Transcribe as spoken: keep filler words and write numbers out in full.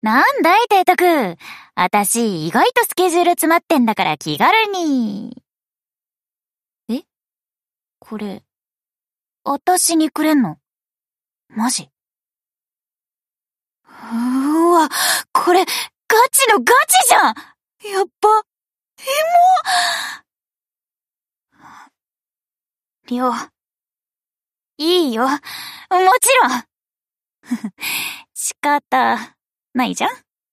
なんだい、提督。あたし、意外とスケジュール詰まってんだから気軽に。え？これ、あたしにくれんの？マジ？うーわ、これ、ガチのガチじゃん！やっば。エモ！りょう。いいよ。もちろん。仕方ないじゃん。